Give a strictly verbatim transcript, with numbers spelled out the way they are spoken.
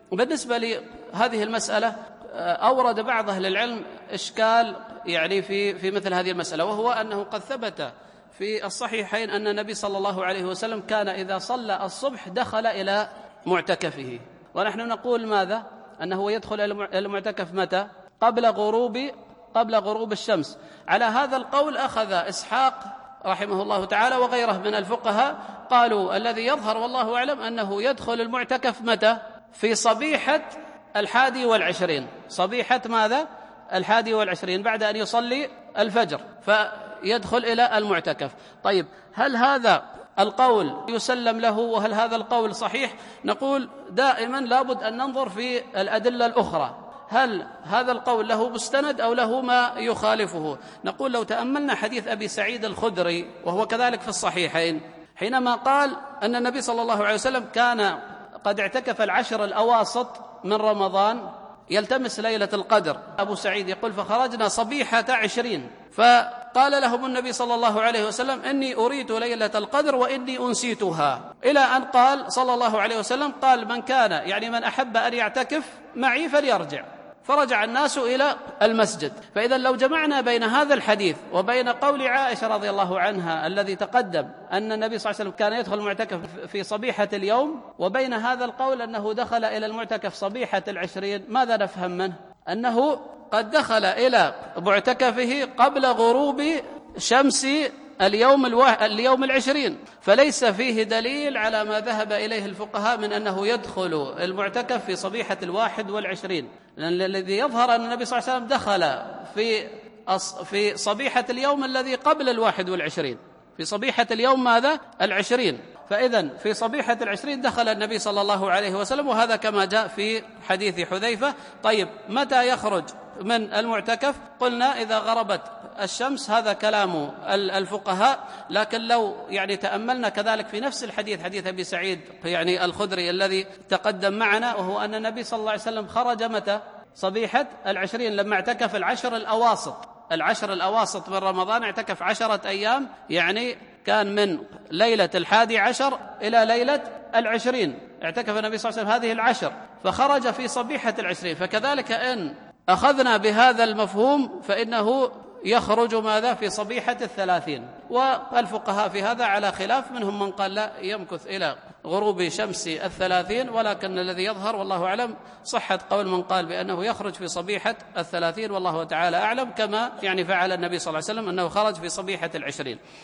بالنسبة لهذه المسألة أورد بعض أهل العلم إشكال يعني في في مثل هذه المسألة، وهو أنه قد ثبت في الصحيحين أن النبي صلى الله عليه وسلم كان إذا صلى الصبح دخل إلى معتكفه، ونحن نقول ماذا؟ أنه يدخل إلى المعتكف متى؟ قبل غروب قبل غروب الشمس. على هذا القول أخذ إسحاق رحمه الله تعالى وغيره من الفقهاء، قالوا الذي يظهر والله أعلم أنه يدخل المعتكف متى؟ في صبيحة الحادي والعشرين. صبيحة ماذا؟ الحادي والعشرين، بعد أن يصلي الفجر فيدخل إلى المعتكف. طيب، هل هذا القول يسلم له وهل هذا القول صحيح؟ نقول دائما لابد أن ننظر في الأدلة الأخرى، هل هذا القول له مستند أو له ما يخالفه؟ نقول لو تأملنا حديث أبي سعيد الخدري وهو كذلك في الصحيحين، حينما قال أن النبي صلى الله عليه وسلم كان قد اعتكف العشر الأواسط من رمضان يلتمس ليلة القدر. أبو سعيد يقول فخرجنا صبيحة عشرين، فقال لهم النبي صلى الله عليه وسلم إني أريد ليلة القدر وإني أنسيتها، إلى أن قال صلى الله عليه وسلم قال من كان يعني من أحب أن يعتكف معي فليرجع، فرجع الناس إلى المسجد. فإذا لو جمعنا بين هذا الحديث وبين قول عائشة رضي الله عنها الذي تقدم أن النبي صلى الله عليه وسلم كان يدخل المعتكف في صبيحة اليوم، وبين هذا القول أنه دخل إلى المعتكف صبيحة العشرين، ماذا نفهم منه؟ أنه قد دخل إلى معتكفه قبل غروب شمس اليوم الواحد اليوم العشرين، فليس فيه دليل على ما ذهب إليه الفقهاء من أنه يدخل المعتكف في صبيحة الواحد والعشرين، لأن الذي يظهر أن النبي صلى الله عليه وسلم دخل في في صبيحة اليوم الذي قبل الواحد والعشرين، في صبيحة اليوم ماذا؟ العشرين. فإذن في صبيحة العشرين دخل النبي صلى الله عليه وسلم، وهذا كما جاء في حديث حذيفة. طيب، متى يخرج من المعتكف؟ قلنا إذا غربت الشمس، هذا كلام الفقهاء، لكن لو يعني تأملنا كذلك في نفس الحديث حديث أبي سعيد يعني الخدري الذي تقدم معنا، وهو أن النبي صلى الله عليه وسلم خرج متى؟ صبيحة العشرين، لما اعتكف العشر الأواسط العشر الأواسط من رمضان، اعتكف عشرة أيام، يعني كان من ليلة الحادي عشر إلى ليلة العشرين، اعتكف النبي صلى الله عليه وسلم هذه العشر، فخرج في صبيحة العشرين. فكذلك إن أخذنا بهذا المفهوم فإنه يخرج ماذا؟ في صبيحة الثلاثين. والفقهاء في هذا على خلاف، منهم من قال لا، يمكث إلى غروب شمس الثلاثين، ولكن الذي يظهر والله أعلم صحة قول من قال بأنه يخرج في صبيحة الثلاثين، والله تعالى أعلم، كما يعني فعل النبي صلى الله عليه وسلم أنه خرج في صبيحة العشرين.